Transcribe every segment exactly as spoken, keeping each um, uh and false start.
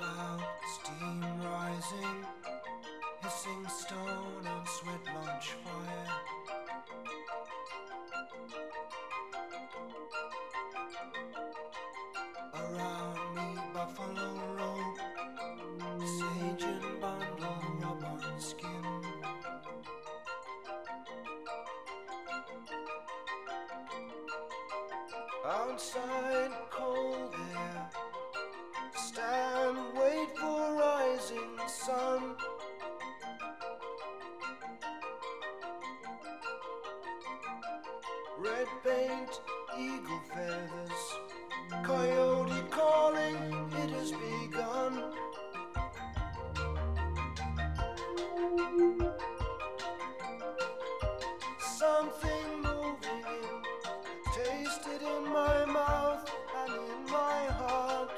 cloud, steam rising, hissing stone and sweat launch fire. Around me buffalo robe, sage and bundle rub on skin. Outside cold air, stand, wait for rising sun. Red paint, eagle feathers, coyote calling, it has begun. Something moving in, taste it in my mouth and in my heart.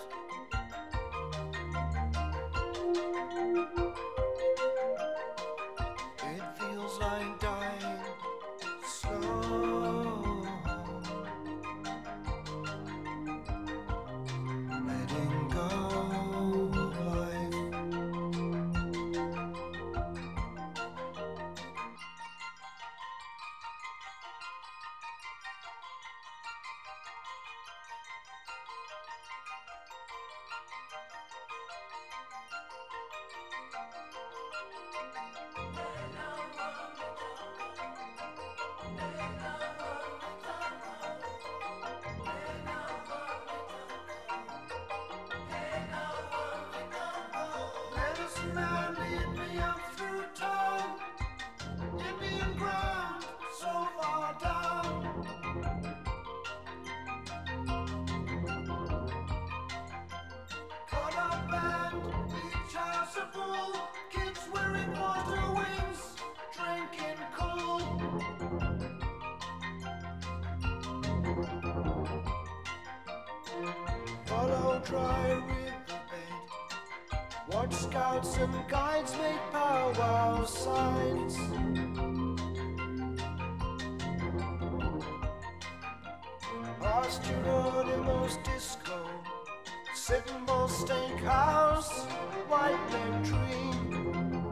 It feels like dying slow, letting go of life. Medicine man lead me up through town, Indian ground, so far down. Caught up band, beach house a bull, kids wearing water wings, drinking cool. Follow dry riverbed, watch scouts and guides make powwow signs. Osterodimos disco, sitting bull steakhouse, white men dream.